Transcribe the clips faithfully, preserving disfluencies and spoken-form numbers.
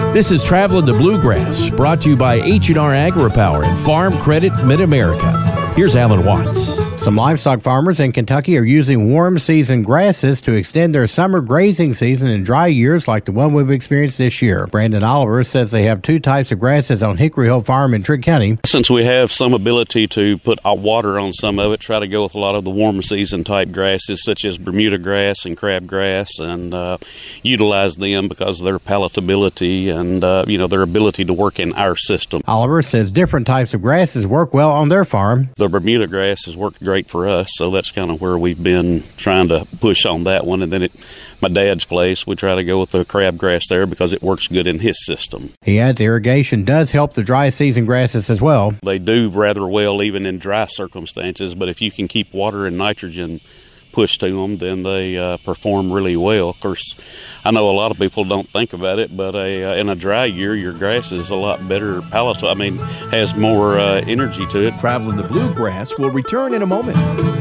This is Traveling the Bluegrass, brought to you by H and R AgriPower and Farm Credit Mid-America. Here's Alan Watts. Some livestock farmers in Kentucky are using warm season grasses to extend their summer grazing season in dry years like the one we've experienced this year. Brandon Oliver says they have two types of grasses on Hickory Hill Farm in Trigg County. Since we have some ability to put water on some of it, try to go with a lot of the warm season type grasses such as Bermuda grass and crabgrass, and uh, utilize them because of their palatability and uh, you know their ability to work in our system. Oliver says different types of grasses work well on their farm. The Bermuda grass has worked great for us, so that's kind of where we've been trying to push on that one. And then at my dad's place, we try to go with the crabgrass there because it works good in his system. He adds irrigation does help the dry season grasses as well. They do rather well even in dry circumstances, but if you can keep water and nitrogen pushed to them, then they uh, perform really well. Of course, I know a lot of people don't think about it, but a, uh, in a dry year, your grass is a lot better palatable. I mean, has more uh, energy to it. Traveling the Bluegrass will return in a moment.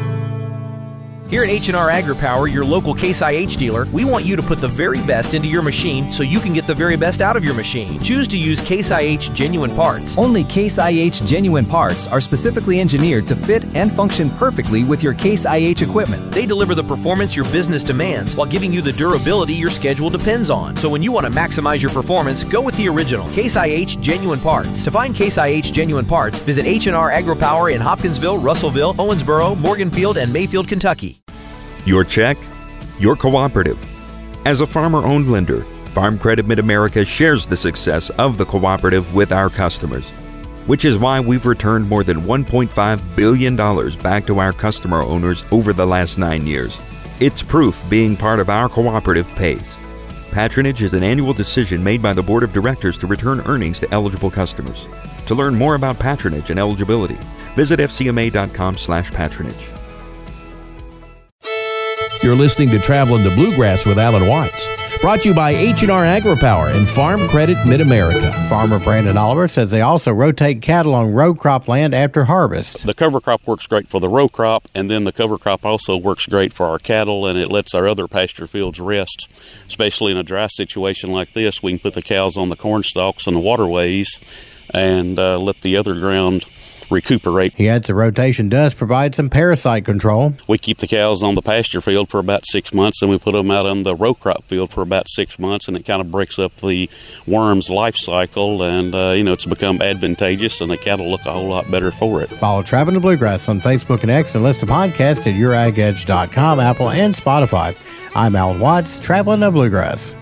Here at H and R AgriPower, your local Case I H dealer, we want you to put the very best into your machine so you can get the very best out of your machine. Choose to use Case I H genuine parts. Only Case I H genuine parts are specifically engineered to fit and function perfectly with your Case I H equipment. They deliver the performance your business demands while giving you the durability your schedule depends on. So when you want to maximize your performance, go with the original Case I H genuine parts. To find Case I H genuine parts, visit H and R AgriPower in Hopkinsville, Russellville, Owensboro, Morganfield, and Mayfield, Kentucky. Your check, your cooperative. As a farmer-owned lender, Farm Credit Mid-America shares the success of the cooperative with our customers, which is why we've returned more than one point five billion dollars back to our customer owners over the last nine years. It's proof being part of our cooperative pays. Patronage is an annual decision made by the Board of Directors to return earnings to eligible customers. To learn more about patronage and eligibility, visit f c m a dot com slash patronage. You're listening to Traveling the Bluegrass with Alan Watts, brought to you by H and R AgriPower and Farm Credit Mid-America. Farmer Brandon Oliver says they also rotate cattle on row crop land after harvest. The cover crop works great for the row crop, and then the cover crop also works great for our cattle, and it lets our other pasture fields rest. Especially in a dry situation like this, we can put the cows on the corn stalks and the waterways and uh, let the other ground recuperate. He adds the rotation does provide some parasite control. We keep the cows on the pasture field for about six months, and we put them out on the row crop field for about six months, and it kind of breaks up the worm's life cycle, and uh, you know it's become advantageous, and the cattle look a whole lot better for it. Follow Traveling the Bluegrass on Facebook and X, and listen to podcasts at your ag edge dot com, Apple, and Spotify. I'm Alan Watts, Traveling the Bluegrass.